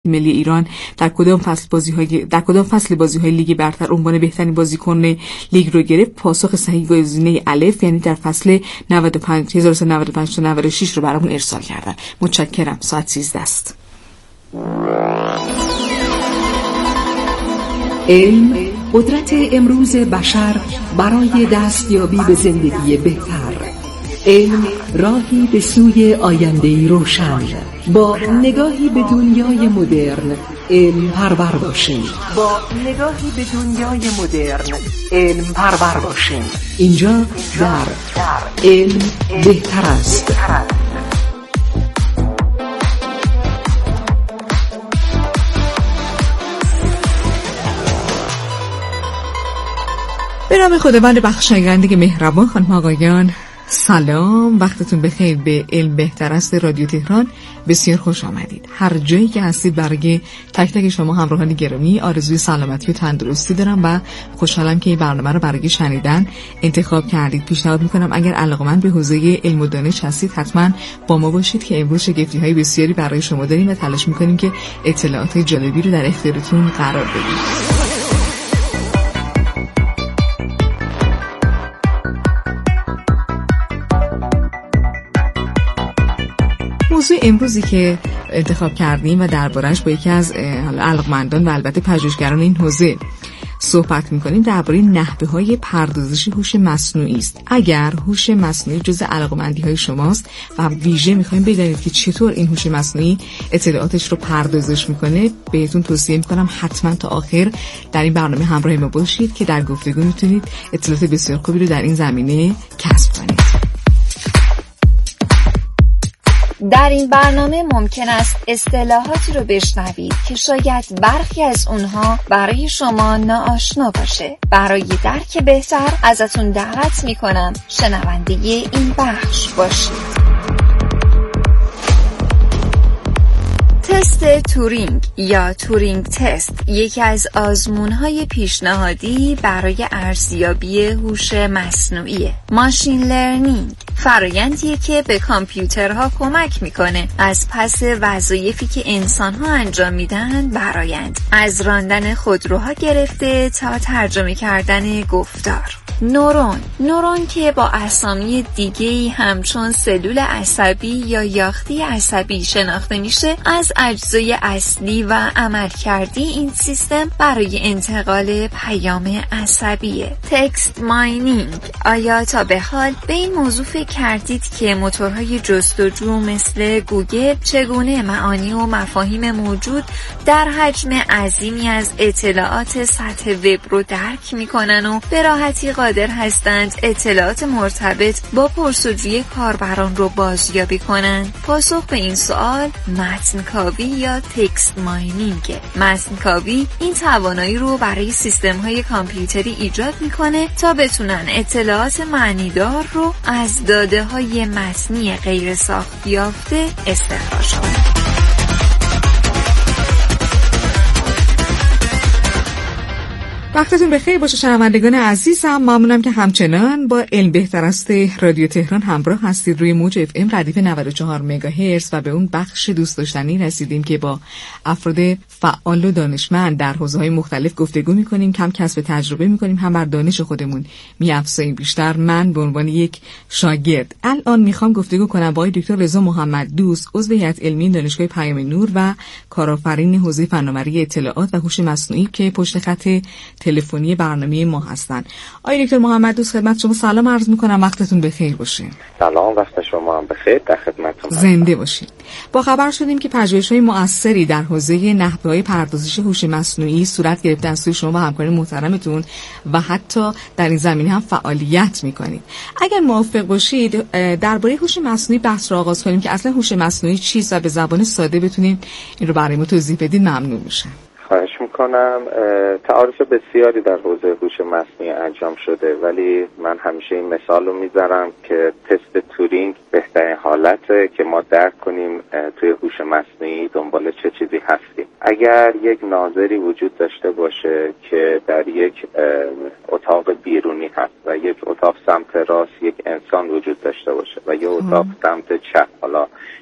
ملی ایران در کدام فصل بازی‌های لیگ برتر عنوان بهترین بازیکن لیگ رو گرفت، پاسخ صحیح گزینه الف یعنی در فصل 1995 تا 96 رو برامون ارسال کردن. متشکرم. ساعت 13 است. علم قدرت امروز بشر برای دستیابی به زندگی بهتر. علم راهی به سوی آینده‌ای روشن. با نگاهی به دنیای مدرن علم پرور باشیم. اینجا در علم بهتر است. به نام خداوند بخشاینده مهربان، خانم آقایان سلام، وقتتون بخیر. به علم بهتر است رادیو تهران بسیار خوش آمدید. هر جایی که هستید برای تک تک شما همراهان گرامی آرزوی سلامتی و تندرستی دارم و خوشحالم که این برنامه رو برای شنیدن انتخاب کردید. پیشنهاد میکنم اگر علاقه‌مند به حوزه علم و دانش هستید حتما با ما باشید که امروز شگفتی‌های بسیاری برای شما داریم و تلاش میکنیم که اطلاعات جالبی رو در اختیارتون قرار بدیم. موضوع امروزی که انتخاب کردیم و درباره‌اش با یکی از علاقمندان و البته پژوهشگران این حوزه صحبت می‌کنیم درباره نحوه‌های پردازش هوش مصنوعی است. اگر هوش مصنوعی جزء علاقمندی‌های شماست و ویژه می‌خوایم بدونید که چطور این هوش مصنوعی اطلاعاتش رو پردازش می‌کنه، بهتون توصیه می‌کنم حتما تا آخر در این برنامه همراه ما باشید که در گفتگو می‌تونید اطلاعات بسیار خوبی رو در این زمینه کسب کنید. در این برنامه ممکن است اصطلاحاتی رو بشنوید که شاید برخی از اونها برای شما ناآشنا باشه. برای درک بهتر ازتون دعوت میکنم شنونده این بخش باشید. تست تورینگ یا تورینگ تست یکی از آزمون‌های پیشنهادی برای ارزیابی هوش مصنوعیه. ماشین لرنینگ فرآیندیه که به کامپیوترها کمک میکنه از پس وظایفی که انسان‌ها انجام میدن برآیند، از راندن خودروها گرفته تا ترجمه کردن گفتار. نورون که با اسامی دیگه‌ای همچون سلول عصبی یا یاختی عصبی شناخته میشه، از اجزای اصلی و عملکردی این سیستم برای انتقال پیام عصبیه. تکست ماینینگ. آیا تا به حال به این موضوع فکر کردید که موتورهای جستجو مثل گوگل چگونه معانی و مفاهیم موجود در حجم عظیمی از اطلاعات سطح وب رو درک میکنن و به راحتی قادر هستند اطلاعات مرتبط با پرسجوی کاربران رو بازیابی کنند؟ پاسخ به این سوال متن‌کاوی یا تکست ماینینگ. متن‌کاوی این توانایی رو برای سیستم‌های کامپیوتری ایجاد میکنه تا بتونن اطلاعات معنیدار رو از داده‌های متنی غیر ساخت یافته استخراج کنن. وقتتون بخیر باشه شنوندگان عزیزم. ممنونم که همچنان با علم بهتر است رادیو تهران همراه هستید روی موج اف ام ردیف 94 مگاهرتز و به اون بخش دوست داشتنی رسیدیم که با افراد فعال و دانشمند در حوزه‌های مختلف گفتگو می‌کنیم، کم کسب تجربه می‌کنیم، هم بر دانش خودمون می‌افزاییم بیشتر. من به عنوان یک شاگرد الان می‌خوام گفتگو کنم با دکتر رضا محمد دوست، عضو هیئت علمی دانشگاه پیام نور و کارآفرین حوزه فناوری اطلاعات و هوش مصنوعی که پشت خط تلفنی برنامه ما هستن. آقای دکتر محمد دوست خدمت شما سلام عرض میکنم، وقتتون بخیر باشه. سلام، وقت شما هم بخیر، در خدمتتون زنده باشید. با خبر شدیم که پژوهش‌های مؤثری در حوزه نحوه‌های پردازش هوش مصنوعی صورت گرفته از سوی شما و همکاران محترمتون و حتی در این زمینه هم فعالیت میکنید. اگر موافق باشید درباره هوش مصنوعی بحث را آغاز کنیم که اصلا هوش مصنوعی چیست و به زبان ساده بتونید این رو برای ما توضیح بدید ممنون میشم. خواهش میکنم. تعارف بسیاری در حوزه هوش مصنوعی انجام شده، ولی من همیشه این مثال رو میذارم که تست تورینگ بهترین حالته که ما درک کنیم توی هوش مصنوعی دنبال چه چیزی هستیم. اگر یک ناظری وجود داشته باشه که در یک اتاق بیرونی هست و یک اتاق سمت راست یک انسان وجود داشته باشه و یک اتاق سمت چپ، حالا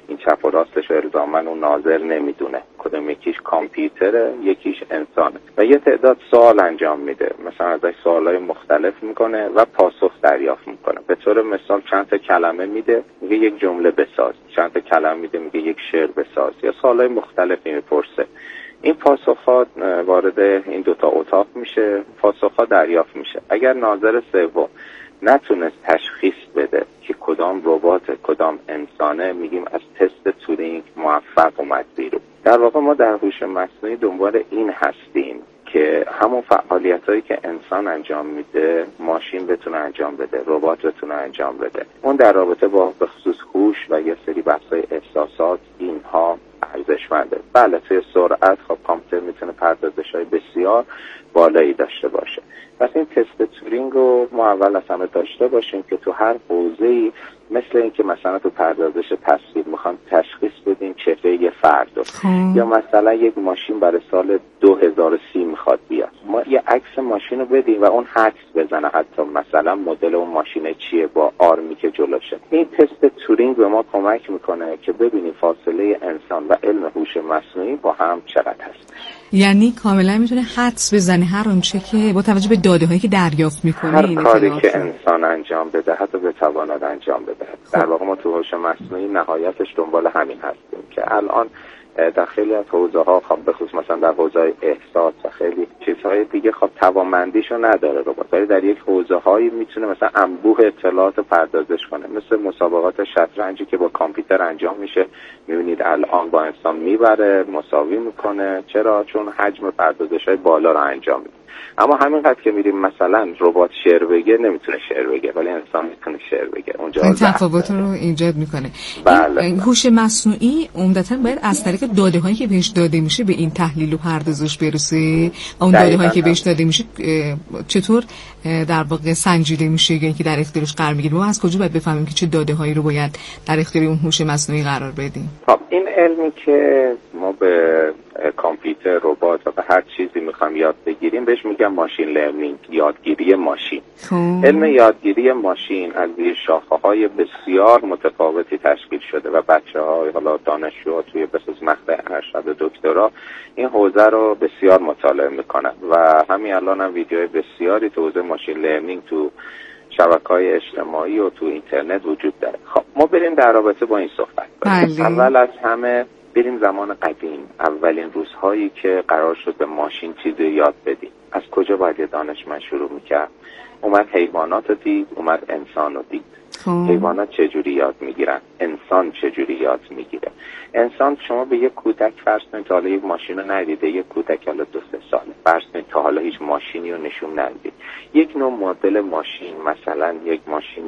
این چپ و راستش الزاما اون ناظر نمیدونه، کدوم یکیش کامپیوتره یکیش انسانه و یه تعداد سوال انجام میده، مثلا ازش سوالای مختلف میکنه و پاسخ دریافت میکنه. به طور مثال چند تا کلمه میده، میگه یک جمله بساز، چند تا کلمه میده میگه یک شعر بساز، یا سوالای مختلفی میپرسه. این پاسخات وارد این دوتا اتاق میشه، پاسخات دریافت میشه. اگر ناظر سوم نتونست تشخیص بده که کدام ربات کدام انسانه، میگیم از تست تورینگ موفق اومد بیرون. در واقع ما در هوش مصنوعی دنبال این هستیم که همون فعالیتایی که انسان انجام میده ماشین بتونه انجام بده، ربات بتونه انجام بده. اون در رابطه با بخصوص هوش و یه سری بحث‌های احساسات اینها ارزشمنده. بله توی سرعت خب کامپیوتر میتونه پردازش‌های بسیار بالایی داشته باشه. پس این تست تورینگ رو ما اول از همه داشته باشیم که تو هر حوزه‌ای، مثل این که مثلا تو پردازش تصویر میخوام تشخیص بدیم چهره یه فرد رو، یا مثلا یک ماشین برای سال 2030 میخواد بیاد، ما یه عکس ماشین رو بدیم و اون حدس بزنه حتی مثلا مدل اون ماشین چیه با آرمی که جلوشه. این تست تورینگ به ما کمک میکنه که ببینیم فاصله انسان و علم هوش مصنوعی با هم چقدر هست. یعنی کاملا میتونه حدس بزنه هر اونچه که با توجه به داده‌هایی که دریافت میکنه، هر کاری که انسان انجام بده حتی بتواند انجام بده. در واقع ما تو هوش مصنوعی نهایتش دنبال همین هستیم که الان در خیلی از حوزه‌ها، خب به خصوص مثلا در حوزه احساس و خیلی چیزهای دیگه خب توانمندیشو نداره ربات، ولی در یک حوزه‌هایی میتونه مثلا انبوه اطلاعات پردازش کنه، مثل مسابقات شطرنجی که با کامپیوتر انجام میشه. میبینید الان با انسان میبره، مساوی میکنه. چرا؟ چون حجم پردازش‌های بالا رو انجام میده. اما همینقدر که میریم مثلا ربات شعر بگه نمیتونه شعر بگه، ولی انسان میتونه شعر بگه. اونجا این تفاوت رو ایجاد میکنه. بله. هوش مصنوعی عمدتاً باید از طریق داده‌هایی که بهش داده میشه به این تحلیل و پردازش برسه. اون داده‌هایی که بهش داده میشه چطور در واقع سنجیده میشه یا اینکه در اختیارش قرار میگیره؟ ما از کجا باید بفهمیم که چه داده‌هایی رو باید در اختیار اون هوش مصنوعی قرار بدیم؟ خب این علمی که ما به کامپیوتر، ربات و هر چیزی میخوام یاد بگیریم بهش میگم ماشین لرنینگ، یادگیری ماشین. علم یادگیری ماشین از زیر شاخه‌های بسیار متفاوتی تشکیل شده و بچه‌ها حالا دانشجوها توی بخصوص مقطع ارشد و دکترا این حوزه رو بسیار مطالعه میکنن و همین الان هم ویدیوهای بسیاری تو حوزه ماشین لرنینگ تو شبکه‌های اجتماعی و تو اینترنت وجود داره. خب ما بریم در رابطه با این صحبت کنیم. اول از همه بریم زمان قدیم، اولین روزهایی که قرار شد به ماشین چیزی یاد بدیم. از کجا باید دانشمند شروع میکرد؟ اومد حیوانات رو دید، اومد انسان رو دید. حیوانات چجوری یاد میگیرن؟ انسان چجوری یاد میگیره؟ انسان، شما به یک کودک فرض کنید تا حالا یک ماشین رو ندیده، یک کودک حالا 2-3 ساله فرض کنید تا حالا هیچ ماشینی رو نشون ندید. یک نوع مدل ماشین، مثلا یک ماشین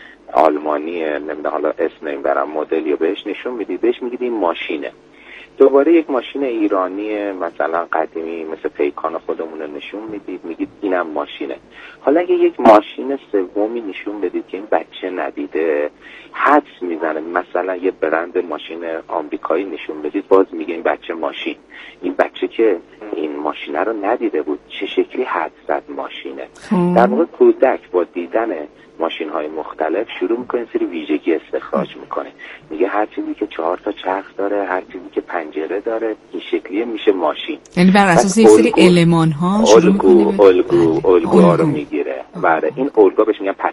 آلمانی، نمیدونم حالا اسم نمیبرم، مدلی رو بهش نشون میدید، بهش میگید این ماشینه. دوباره یک ماشین ایرانی مثلا قدیمی مثل پیکان خودمون رو نشون میدید، میگید اینم ماشینه. حالا اگه یک ماشین سومی نشون بدید که این بچه ندیده، حدس میزنه. مثلا یه برند ماشین آمریکایی نشون بدید، باز میگه این بچه ماشین. این بچه که این ماشینه رو ندیده بود، چه شکلی حدس زد ماشینه؟ در واقع کودک با دیدن ماشین‌های مختلف شروع میکنه سری ویژگی استخراج میکنه. میگه هر چیزی که 4 تا چرخ داره، هر چیزی که پنجره داره، این شکلیه میشه ماشین. یعنی بر اساس یک سری المان‌ها شروع میکنه الگوها رو میگیره. بعد این الگو بهش میگن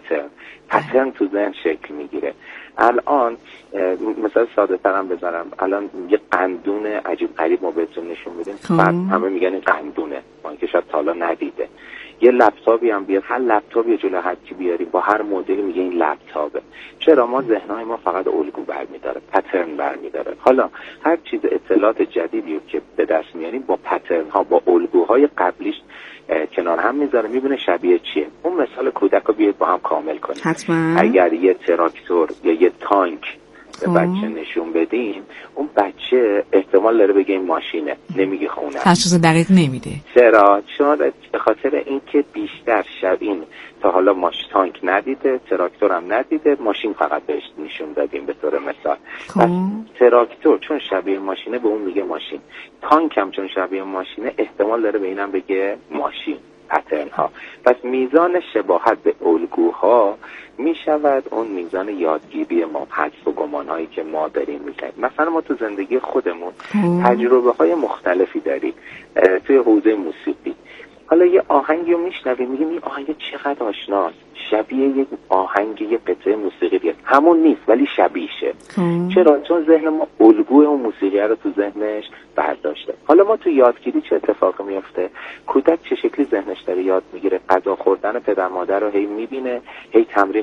پترن تو ذهن شکل میگیره. الان مثلا ساده ترم بزنم، الان یه قندون عجیب غریب ما بهتون نشون میدیم، بعد همه میگن این قندونه، ما که شاید تا حالا ندیده. یه لپتاپی هم بیاد، هر لپتاپی جلو هر کی بیاری با هر مدلی میگه این لپتاپه. چرا؟ ما ذهنای ما فقط الگو برمی‌داره، پترن برمی‌داره. حالا هر چیز اطلاعات جدیدی که به دست میاریم با پترن ها، با الگوهای قبلیش کنار هم میذاره، میبینه شبیه چیه. اون مثال کودک رو بیاید با هم کامل کنیم. حتما. اگر یه تراکتور یا یه تانک به بچه نشون بدیم، اون بچه احتمال داره بگه این ماشینه، نمیگه خونه. تشخیص دقیق نمیده. چرا؟ چون به خاطر اینکه بیشتر این تا حالا تانک ندیده، تراکتور هم ندیده، ماشین فقط بهش نشون دادیم به طور مثال. پس تراکتور چون شبیه ماشینه به اون میگه ماشین، تانک هم چون شبیه ماشینه احتمال داره به اینم بگه ماشین. پترن ها. پس میزان شباهت به الگوها می شود اون میزان یادگیری ما، حدس و گمان هایی که ما داریم میکنیم. مثلا ما تو زندگی خودمون تجربه های مختلفی داریم. توی حوزه موسیقی حالا یه آهنگی رو میشنویم میگیم این آهنگ چقدر آشناست، شبیه یک آهنگ یه قطعه موسیقی دیگه، همون نیست ولی شبیهشه. چرا؟ چون ذهن ما الگوی اون موسیقی رو تو ذهنش برداشته. حالا ما تو یادگیری چه اتفاقی میفته؟ کودک چه شکلی ذهنش داره یاد میگیره؟ غذا خوردن پدر مادر رو هی میبینه، هی تمرین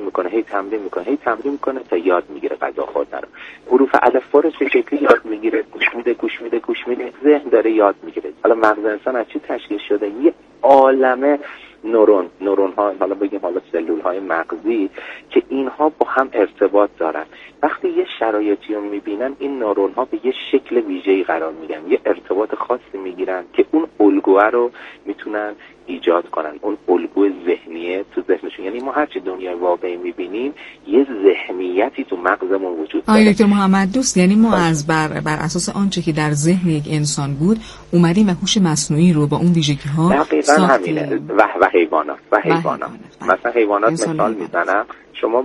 میکنه تا یاد میگیره غذا خوردن رو. حروف الفبا رو چه شکلی یاد میگیره؟ گوش میده، ذهن داره یاد میگیره. حالا مغز انسان از چی تشکیل شده؟ یه عالمه نورون ها، حالا بگیم حالا سلول های مغزی که اینها با هم ارتباط دارن. وقتی یه شرایطی رو میبینن این نورون ها به یه شکل ویژه‌ای قرار میگیرن، یه ارتباط خاصی میگیرن که اون الگوه رو میتونن ایجاد کنن. اون الگوی ذهنیه تو ذهنشون، یعنی ما هرچی دنیای واقعی میبینیم یه ذهنیتی تو مغزمون وجود داره. آقای دکتر محمد دوست، یعنی ما از بر اساس آنچه که در ذهن یک انسان بود اومدیم و هوش مصنوعی رو با اون ویژگی ها دقیقاً همینه. و حیوانات مثلا حیوانات مثال میزنم، شما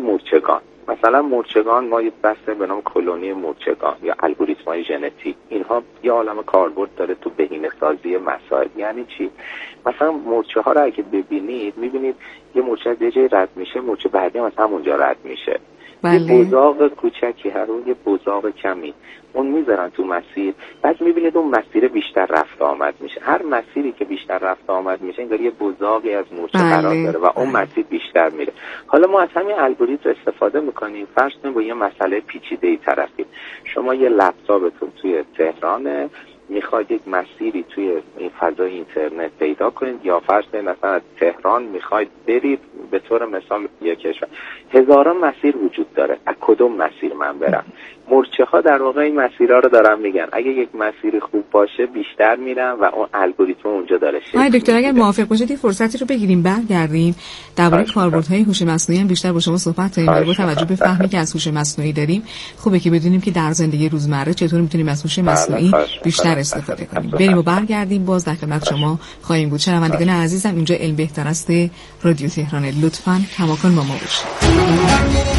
مورچگان ما یه بحث به نام کلونی مورچگان یا الگوریتم‌های ژنتیک، اینها یه عالمه کاربرد داره تو بهینه‌سازی مسائل. یعنی چی؟ مثلا مورچه ها رو اگه ببینید میبینید یه مورچه از یه جای رد میشه، مورچه بعدی هم از همونجا رد میشه. یه بزاق کوچکی هر اون یه بزاق کمی اون میذارن تو مسیر، بعد میبینید اون مسیر بیشتر رفت آمد میشه. هر مسیری که بیشتر رفت آمد میشه انگار یه بزاقی از مورچه قرار داره و اون مسیر بیشتر میره. حالا ما از همین الگوریتم استفاده میکنیم. فرض کنیم با یه مسئله پیچیده‌ای طرفیم. شما یه لپتاپتون توی تهرانه، میخواید یک مسیری توی این فضای اینترنت پیدا کنید، یا فرض کنید مثلا از تهران میخواید برید به طور مثال یک کشور، هزاران مسیر وجود داره، از کدوم مسیر من برم؟ مورچه ها در واقع این مسیرها رو دارن میگن اگه یک مسیر خوب باشه بیشتر میرم و اون الگوریتم اونجا داره شکل. دکتر اگر موافق باشید این فرصتی رو بگیریم برگردیم درباره کاربردهای هوش مصنوعی هم بیشتر با شما صحبت کنیم. با توجه به فهمی که از هوش مصنوعی داریم خوبه که بدونیم که در زندگی روزمره چطور میتونیم از هوش مصنوعی بیشتر استفاده کنیم. بریم و برگردیم باز در خدمت شما خواهیم بود. شنوندگان عزیزم اینجا علم بهتر است رادیو تهران، لطفاً کماکان با ما باشید.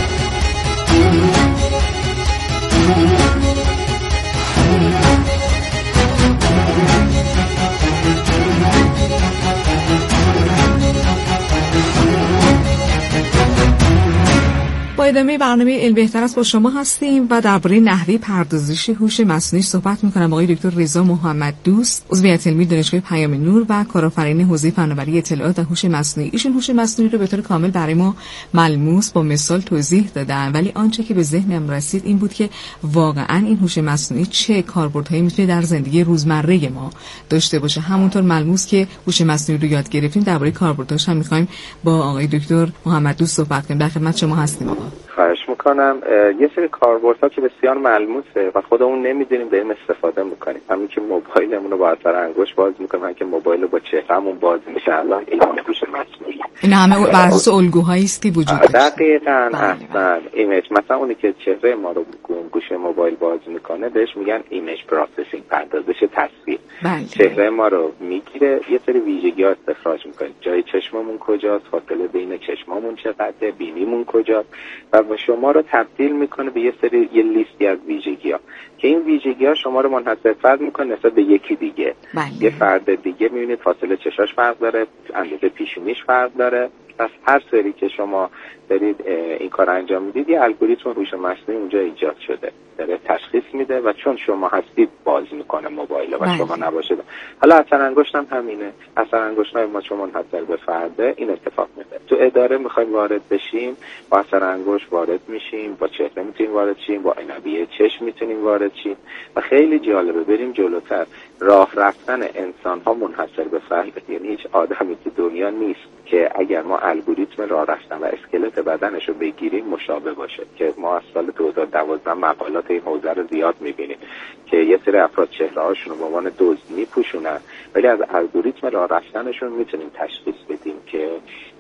با ادامه برنامه علم بهتر است با شما هستیم و درباره نحوه پردازش هوش مصنوعی صحبت می‌کنم. آقای دکتر رضا محمد دوست، عضو هیئت علمی دانشگاه پیام نور و کارآفرین حوزه فناوری اطلاعات و هوش مصنوعی. ایشون هوش مصنوعی رو به طور کامل برای ما ملموس با مثال توضیح دادن، ولی آنچه که به ذهنم رسید این بود که واقعاً این هوش مصنوعی چه کاربردهایی میتونه در زندگی روزمره ما داشته باشه. همونطور ملموس که هوش مصنوعی رو یاد گرفتیم درباره کاربرداش هم می‌خوایم با آقای دکتر محمد دوست صحبت کنیم. در خدمت شما هستیم آقا. خواهش میکنم. یه سری کاربردها که بسیار ملموسه و خودمون نمیدونیم داریم استفاده میکنیم. همین که موبایلمون رو با اثر انگشت باز میکنیم، همین که موبایل رو با چهرهمون باز میشه، الان این هوش مصنوعی. این همه بر اساس الگوهایی است که وجود داره. دقیقاً. اصلا ایمیج، مثلا اونی که چهره ما رو گوشه موبایل باز میکنه بهش میگن ایمیج پروسسینگ، پردازش تصویر. چهره ما رو میگیره، یه سری ویژگی‌ها استخراج میکنه. جای چشممون کجاست، فاصله بین چشمامون چقدره، بینیمون کجاست، و شما رو تبدیل میکنه به یه لیستی از ویژگی‌ها که این ویژگی‌ها شما رو منحصر فرد میکنه نسبت به یکی دیگه. یه فرد دیگه میبینید فاصله چشاش فرق داره، اندازه پیشونیش فرق داره. پس هر سری که شما دارید این کار انجام میدید یه الگوریتم هوش مصنوعی اونجا ایجاد شده، داره تشخیص میده و چون شما هستید باز میکنه موبایل و شما نباشید. حالا اثر انگشت هم همینه. اثر انگشت ما چون منحصر به فرده این اتفاق میفته. تو اداره میخوایم وارد بشیم، با اثر انگشت وارد میشیم، با چهره میتونیم وارد شیم، با عینویه چشم میتونیم وارد شیم و خیلی جالبه. بریم جلوتر، راه رفتن انسان ها منحصر به فرد، یعنی هیچ آدمی تو دنیا نیست که اگر ما الگوریتم راه رفتن و اسکلت بدنش رو بگیریم مشابه باشه. که ما از سال 2012 مقالات این حوزه رو زیاد میبینیم که یه سری افراد چهره‌هاشون رو به عنوان دزد میپوشونن، ولی از الگوریتم راه رفتنشون میتونیم تشخیص بدیم که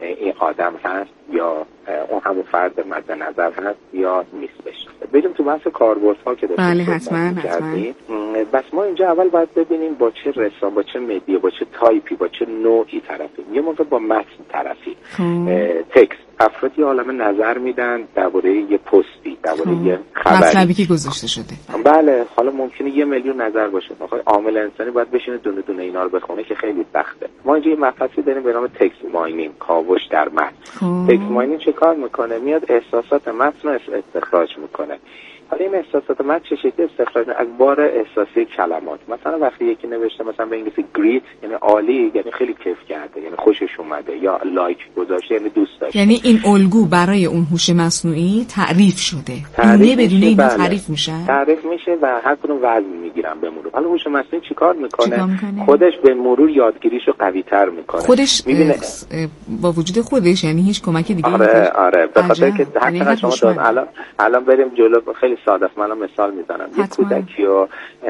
این آدم هست یا اون همون فرد مد نظر هست یا نیستش. بریم تو بحث کاربردها که داشتیم. بله حتما. بس ما اینجا اول باید ببینیم با چه رسانه، با چه مدیا، با چه تایپی، با چه نوعی طرفیم. یه موقع با متن طرفی، تکست، افرادی عالم نظر میدن درباره یه پستی، درباره یه خبری، مطلبی که گذاشته شده. بله، حالا ممکنه 1,000,000 نظر باشه. عامل انسانی باید بشینه دونه دونه اینا رو بخونه که خیلی سخته. ما اینجا یه مبحثی داریم به نام تکست ماینینگ، کاوش در متن. تکست ماینینگ چه کار میکنه؟ میاد احساسات متن رو استخراج میکنه. حالا این احساسات متن چه شکلی استخراج از بار احساسی کلمات. مثلا وقتی یکی نوشته مثلا به انگلیسی گریت یعنی عالی، یعنی خیلی کیف کرده، یعنی خوشش اومده، یا لایک گذاشته یعنی دوست داشته. یعنی این الگو برای اون هوش مصنوعی تعریف شده. دونه بدون اینا تعریف میشه. تعریف میشه و هر کدوم وزن میگیرن به مرور. حالا هوش مصنوعی چیکار میکنه؟ خودش به مرور یادگیریشو قوی‌تر میکنه. خودش میبینه با وجود خودش، یعنی هیچ کمک دیگه. آره به خاطر که حتی شما الان بریم جلو. خیلی ساده است، من مثال میزنم. یک کودکی رو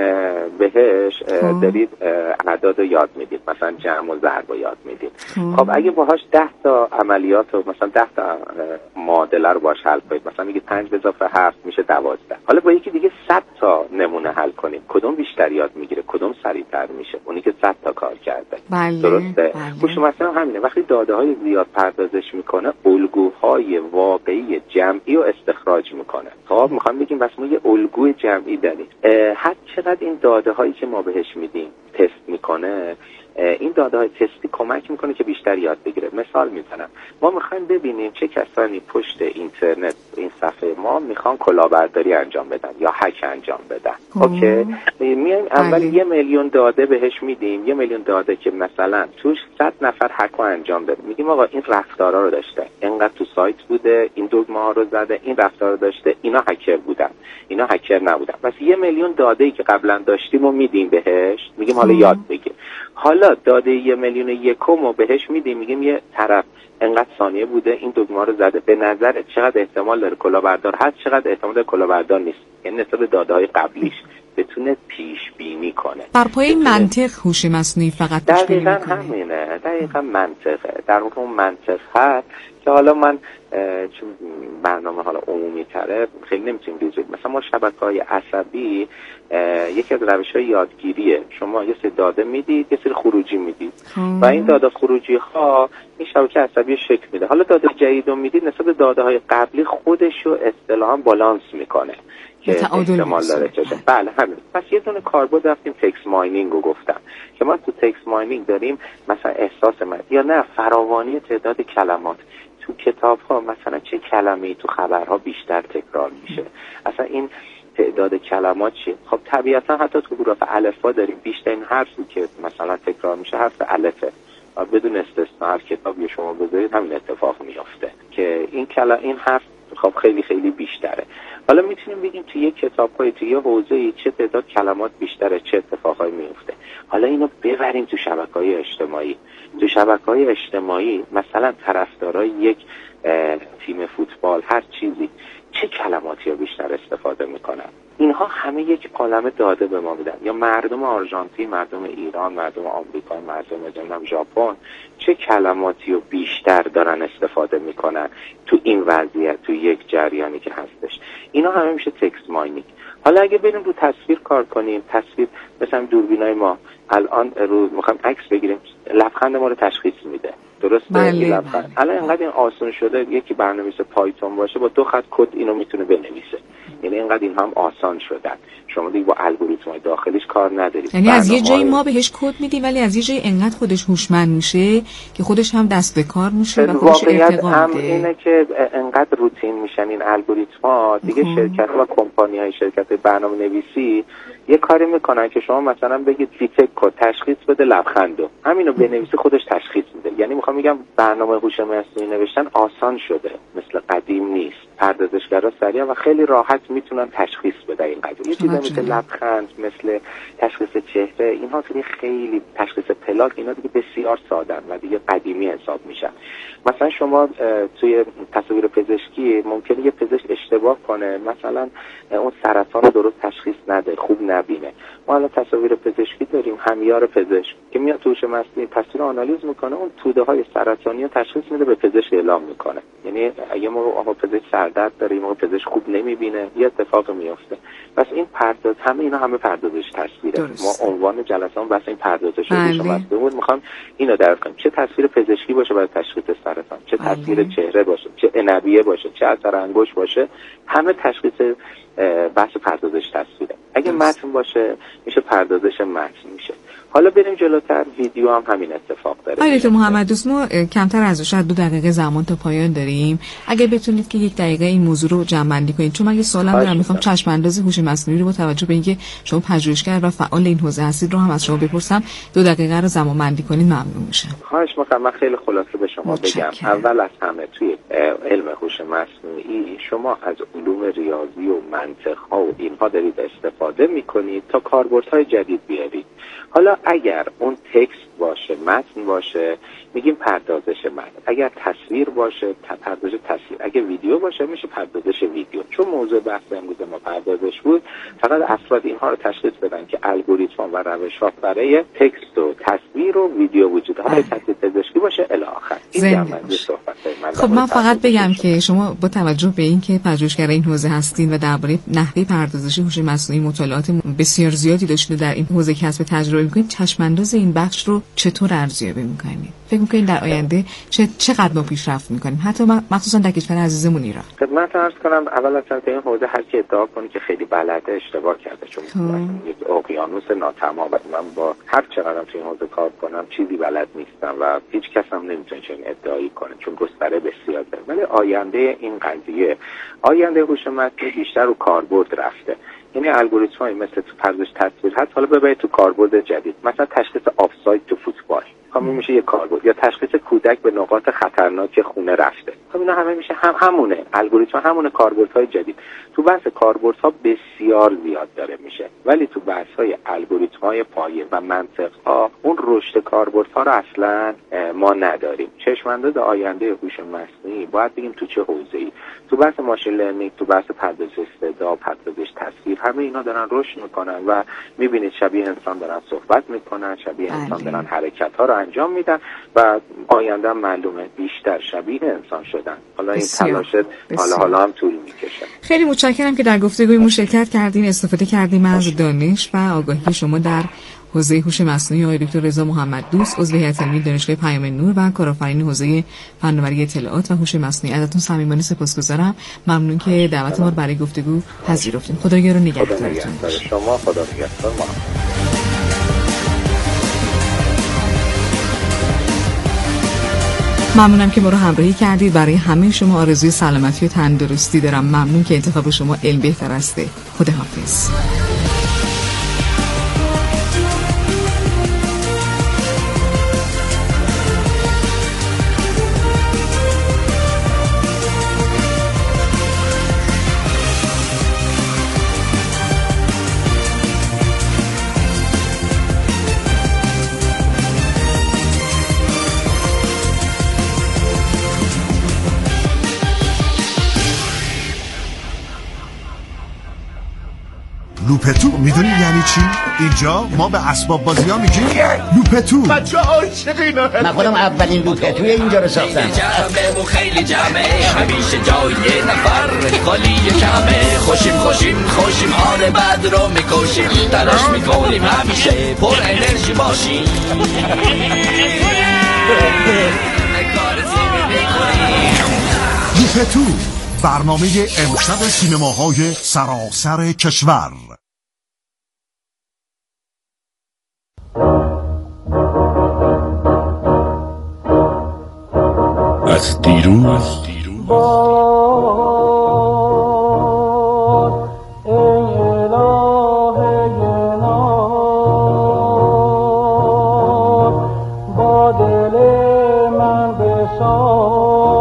بهش دارید اعداد رو یاد میدید، مثلا جمع و ضرب رو یاد میدید. خب اگه باهاش 10 تا عملیات رو مثلا 10 تا معادله رو باهاش حل کنید، مثلا میگید 5 + 7 میشه 12. حالا با یکی دیگه 100 تا نمونه حل کنید، کدوم بیشتر یاد میگیره، کدوم سریعتر میشه؟ اونی که 100 تا کار کرده. درسته؟ هوش مصنوعی همینه. وقتی داده‌های زیاد پردازش میکنه، الگوهای واقعی جمعی رو استخراج میکنه. خب میخوام بگیم بس ما یه الگوی جمعی داریم. هر چقدر این داده‌هایی که ما بهش میدیم تست میکنه، این داده‌های تستی کمک میکنه که بیشتر یاد بگیره. مثال میزنم، ما میخوایم ببینیم چه کسانی پشت اینترنت این صفحه ما میخوان کلاهبرداری انجام بدن یا هک انجام بدن. اوکی، میایم اول 1,000,000 داده بهش میدیم، 1,000,000 داده که مثلا توش 100 نفر هک انجام بده. میگیم آقا این رفتارا رو داشته، اینقدر تو سایت بوده، این دکمه ها رو زده، این رفتار رو داشته، اینا هکر بودن، اینا هکر نبودن. پس 1,000,000 داده‌ای که قبلا داشتیم و میدیم بهش، میگیم حالا یاد بگیر. حالا داده 1,000,001 رو بهش میدیم، میگیم یه طرف انقدر ثانیه بوده این دکمه رو زده، به نظر چقدر احتمال داره کلاهبردار هست، چقدر احتمال داره کلاهبردار نیست. یعنی نسبت به داده‌های قبلیش بتونه پیش بینی کنه. بر پایه منطق هوش مصنوعی فقط پیش بینی میکنه. همینه، دقیقاً منطقه. در واقع اون منطق هست که حالا من چون برنامه حالا عمومی تره خیلی نمیتونیم بگیم. مثلا ما شبکه‌های عصبی یکی از روش‌های یادگیریه. شما یه سری داده میدید، یه سری خروجی میدید و این داده خروجی ها این شبکه عصبی شکل میده. حالا داده جدید رو میدید، نسبت به داده‌های قبلی خودش رو اصطلاحاً بالانس میکنه که احتمال داره چه. بله همین. پس یه دونه کاربرد رفتیم تکست ماینینگ رو گفتم که ما تو تکست ماینینگ داریم مثلا احساس من یا نه فراوانی تعداد کلمات. تو کتاب ها مثلا چه کلمه‌ای تو خبرها بیشتر تکرار میشه، اصلا این تعداد کلمات چیه؟ خب طبیعتا حتی تو حروف الفبا داریم بیشترین حرفی که مثلا تکرار میشه حرف الفه و بدون استثنا هر کتابی شما بذارید همین اتفاق میفته که این حرف خب خیلی خیلی بیشتره. حالا میتونیم بگیم تو یک کتاب‌های تو یه حوزه‌ای چه تعداد کلمات بیشتره، چه اتفاقایی میفته. حالا اینو ببریم تو شبکه‌های اجتماعی. تو شبکه‌های اجتماعی مثلا طرفدارای یک تیم فوتبال هر چیزی چه کلماتی رو بیشتر استفاده میکنن؟ اینها همه یک عالمه داده به ما میدن. یا مردم آرژانتین، مردم ایران، مردم آمریکا، مردم ژاپن چه کلماتی رو بیشتر دارن استفاده میکنن تو این وضعیت، تو یک جریانی که هستش. اینا همه میشه تکست ماینینگ. حالا اگه بریم رو تصویر کار کنیم، تصویر مثلا دوربینای ما الان رو میخوایم عکس بگیریم، لبخند ما رو تشخیص میده. درسته؟ لبخند. الان اینقدر این آسان شده یکی برنامه‌نویس پایتون باشه با 2 خط کد اینو میتونه بنویسه. یعنی اینقدر این هم آسان شدن. شما دیگه با الگوریتم‌های داخلیش کار ندارید. یعنی از یه جایی ما بهش کد میدیم ولی از یه جایی انقدر خودش هوشمند میشه که خودش هم دست به کار میشه و خودش ارتقا میده. اینه که انقدر روتین میشن این الگوریتم‌ها دیگه. شرکت‌ها و کمپانی‌های شرکت برنامه‌نویسی یه کاری میکنن که شما مثلا بگید فیتک کد تشخیص بده لبخندو، همینو بنویسی خودش تشخیص میده. یعنی میخوام بگم برنامه هوش مصنوعی نوشتن آسان شده، مثل قدیم نیست. پردازشگرا سریع و خیلی راحت میتونن تشخیص در این قضیه. یه چیزا مثل لبخند، مثل تشخیص چهره، اینها خیلی تشخیص پلاک، اینا دیگه بسیار ساده‌اند و دیگه قدیمی حساب میشن. مثلا شما توی تصاویر پزشکی ممکنه یه پزشک اشتباه کنه، مثلا اون سرطان رو درست تشخیص نده، خوب نبینه. ما الان تصاویر پزشکی داریم، همیار پزشک که میاد تو هوش مصنوعی تصویر آنالیز میکنه، اون توده های سرطانی رو تشخیص میده، به پزشک اعلام میکنه. یعنی یه موقع آقا پزشک سردرد داره، یه موقع پزشک خوب نمیبینه، یه اتفاق میفته. بس این پرداز، همه پردازش تصویره. ما عنوان جلسه‌مون بس این پردازش هوش مصنوعی میخوام اینو درک کنیم، چه تصویر پزشکی باشه برای تشخیص سرطان، چه تصویر چهره باشه، چه عنبیه باشه، چه اثر انگشت باشه، همه تشخیص بحث پردازش تصویره. اگه متن باشه میشه پردازش متن میشه. حالا بریم جلوتر، ویدیو هم همین اتفاق داره. آقای دکتر محمد دوست، ما کمتر از شاید 2 دقیقه زمان تا پایان داریم. اگه بتونید که 1 دقیقه این موضوع رو جمع‌بندی کنید، چون من یه سوالم دارم، میخوام چشم انداز هوش مصنوعی رو با توجه به اینکه شما پژوهشگر و فعال این حوزه هستید رو هم از شما بپرسم. 2 دقیقه رو زمان بندی کنید ممنون میشم. خواهش می‌کنم. من خیلی خلاصه به شما بگم. اول از همه توی علم هوش مصنوعی شما از علوم ریاضی و منطق ها و اینها دارید استفاده می‌کنید تا کاربردهای جدید بیارید. حالا اگر اون تکست باشه، متن باشه، میگیم پردازش متن. اگر تصویر باشه، پردازش تصویر. اگر ویدیو باشه، میشه پردازش ویدیو. چون موضوع بحث امروز ما پردازش بود، فقط افراد اینها رو تشخیص بدن که الگوریتم و روش‌ها برای تکست و تصویر و ویدیو وجود داره. حالا تصویر پزشکی باشه الی آخر. این جمعنده صحبت‌های من. خب من فقط بگم که شما با توجه به اینکه پژوهشگر این حوزه هستین و درباره نحوه پردازش هوش مصنوعی مطالعات بسیار زیادی داشتید در این حوزه کسب تجربه می‌کنید، چشم‌انداز این بخش رو چطور ارزیابی می‌کنید؟ فکر می‌کنید در آینده چقدر ما پیشرفت می‌کنیم، حتی مخصوصا در کشور عزیزمون ایران؟ خدمت عرض کنم، اول از همه این حوزه هر کی ادعا کنه که خیلی بلده اشتباه کرده، چون یک اقیانوس ناتمام و من با هر چقدرم تو این حوزه کار کنم چیزی بلد نیستم و هیچ کس هم نمیتونه چنین ادعایی کنه، چون گستره بسیار داره. ولی آینده این قضیه، آینده هوش مصنوعی بیشتر رو کاربرد رفته. یعنی الگوریتم‌های مثل تو پردازش تصویر هست، حالا ببرید تو کاربرد جدید، مثلا تشخیص آفساید تو فوتبال، خب میشه یک کاربرد، یا تشخیص کودک به نقاط خطرناک خونه رفته. خب اینا همه میشه همونه الگوریتم، همونه کاربردهای جدید. تو بحث کاربردها بسیار زیاد داره میشه، ولی تو بحث‌های الگوریتم‌های پایه و منطق‌ها اون رشد کاربردها رو اصلا ما نداریم. چشم‌انداز آینده هوش مصنوعی باید بگیم تو چه حوزه‌ای. تو بحث ماشین لرنینگ، تو بحث پردازش صدا، پردازش تصویر، همه اینا دارن رشد میکنن و میبینید شبیه انسان دارن صحبت میکنن، شبیه انسان دارن حرکت‌ها رو انجام میدن و آینده معلومه بیشتر شبیه انسان شدن. حالا این تلاش حالا هم طول میکشه. خیلی متشکرم که در گفتگوی شرکت کردین، استفاده کردیم از دانش و آگاهی شما در حوزه هوش مصنوعی. آقای دکتر رضا محمد دوست، عضو هیئت علمی دانشگاه پیام نور و کارآفرین حوزه فناوری اطلاعات و هوش مصنوعی، ازتون صمیمانه سپاسگزارم. ممنون که دعوت ما رو برای گفتگو پذیرفتین. خداگیر و نگهدارتون. شما خدا نگهدار. ممنونم که ما رو همراهی کردید. برای همه شما آرزوی سلامتی و تندرستی دارم. ممنون که انتخاب شما علم بهتر است. خداحافظ. لوپتو میدونی یعنی چی؟ اینجا ما به اسباب بازی ها میگیم لوپتو. بچه عاشق اینا هست. من خودم اولین لوپتوی اینجا رو ساختم. جمعه و خیلی جمعه، همیشه جای نفر خالی کمه. خوشیم حال بد رو میکشیم، تلاش میکنیم همیشه پر انرژی باشیم. لوپتو، برنامه امشب سینماهای سراسر کشور. از دیروز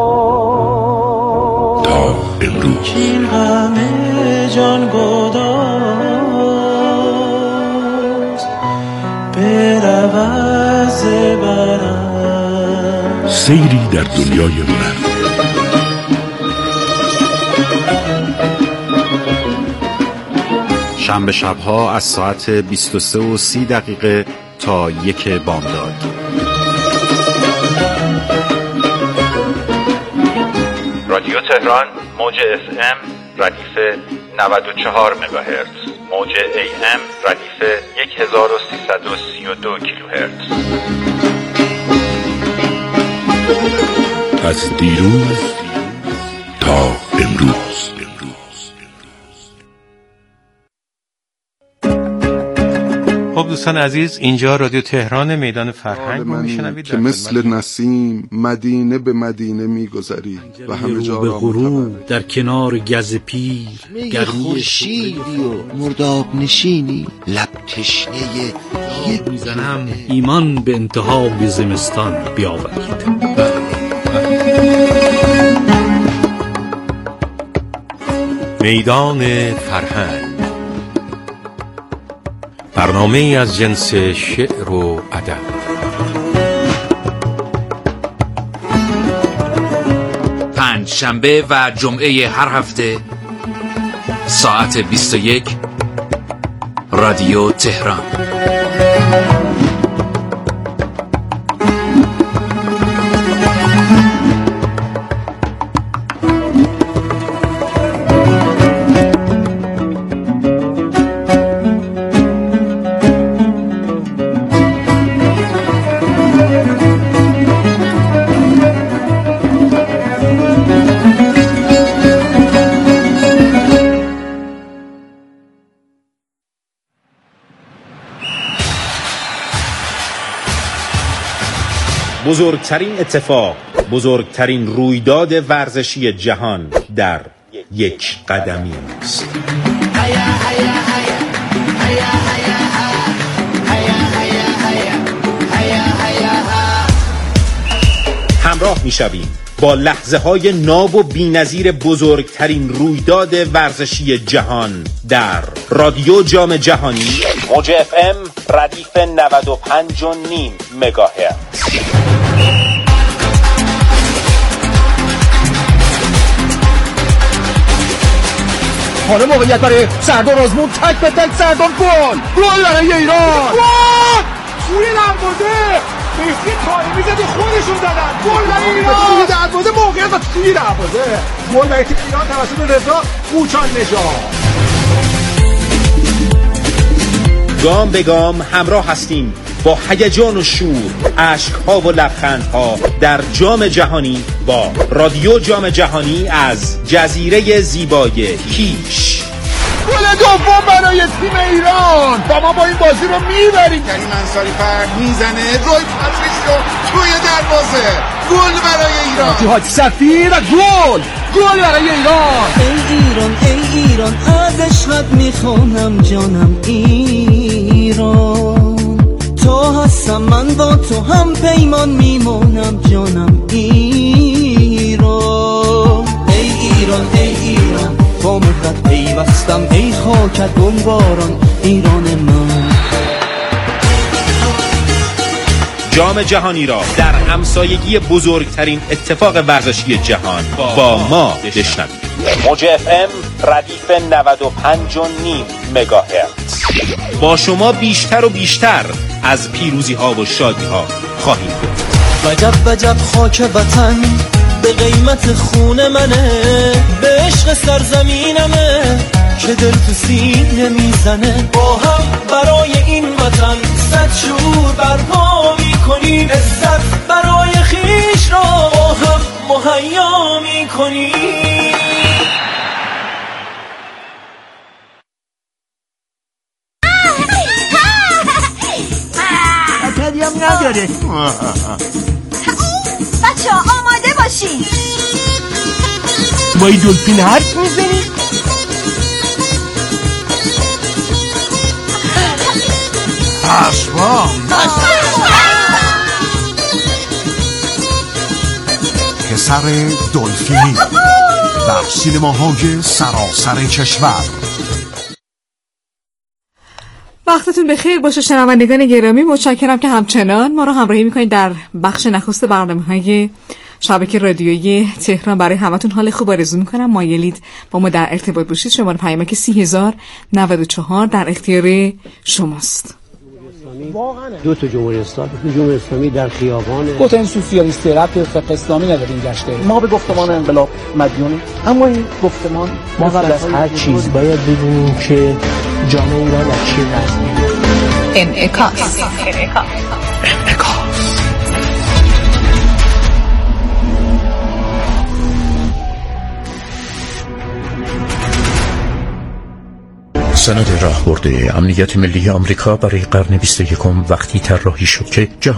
این همه جان گداز سیری در دنیای هنر. شنبه شبها از ساعت 23:30 تا 1 بامداد. رادیو تهران موج FM ردیف 94 مگاهرتز، موج AM ردیف 1332 کیلوهرتز. از دیروز تا امروز. خب دوستان عزیز، اینجا رادیو تهران میدان فرهنگ رو میشنوید که مثل نسیم مدینه به مدینه میگذری و همه جا را غروب در کنار گز پیر گرمی خورشیدی و مرداب نشینی لب تشنه یه میزنم ایمان به انتهای زمستان بیاورید. میدان فرهنگ، برنامه از جنس شعر و ادب. پنجشنبه و جمعه هر هفته ساعت 21 رادیو تهران. بزرگترین اتفاق، بزرگترین رویداد ورزشی جهان در یک قدمی است. همراه می‌شویم با لحظه‌های ناب و بی‌نظیر بزرگترین رویداد ورزشی جهان در رادیو جام جهانی موج FM ردیف 95.5 مگاهرتز. حالا موقعیت برای سردار آزمون، تک به تک سردار گل برای ایران. گل توی دروازه مهدی طارمی زد و خودشون زدن. گل برای ایران توی دروازه، موقعیت و توی دروازه. گل برای تیم ایران توسط رضا قوچان نژاد. گام به گام همراه هستیم با هیجان و شور، اشک‌ها و لبخندها در جام جهانی با رادیو جام جهانی از جزیره زیبای کیش. گل دوم برای تیم ایران و ما با این بازی رو میبریم. کریم انصاری فرد میزنه، روی پاتریسیو توی دروازه. گل برای ایران. حاج سفیر گل برای ایران. ای ایران از عشقت میخونم جانم ایران. تو هستم من با تو هم پیمان میمونم جانم ایران. ای ایران با مهرت پیوستم، ای خاکت بمباران ایران من. جام جهانی را در همسایگی بزرگترین اتفاق ورزشی جهان با ما بشنوید. موج FM ردیف 95.5 مگاهرتز. با شما بیشتر و بیشتر از پیروزی ها و شادی ها خواهیم بود. وجب خاک وطن به قیمت خون منه، به عشق سرزمینمه که دل تو سینه میزنه. با هم برای این وطن صد شور برپا میکنیم، عزت برای خیش را با هم مهیا میکنیم. اکدی هم نداره. بچه ها آماده باشین. با این دلفین حرف میزنی؟ اسبام پسر دلفینی در سینماهای سراسر کشور. وقتتون بخیر باشه شنوندگان گرامی. متشکرم که همچنان ما رو همراهی میکنید در بخش نخست برنامه‌های شبکه رادیویی تهران. برای همتون حال خوب آرزو میکنم. مایلید با ما در ارتباط باشید. شماره پیامک 30094 در اختیار شماست. دو تا جمهوری اسلامی در خیابان گفتن سوسیالیست ربط فقه اسلامی نداره این گشته. ما به گفتمان انقلاب مدیونیم، اما این گفتمان ما قبل از هر چیز باید بدونیم که جامعه ایران در چه وضعیه. انعکاس. سند راهبرد امنیت ملی آمریکا برای قرن 21 وقتی طراحی شد که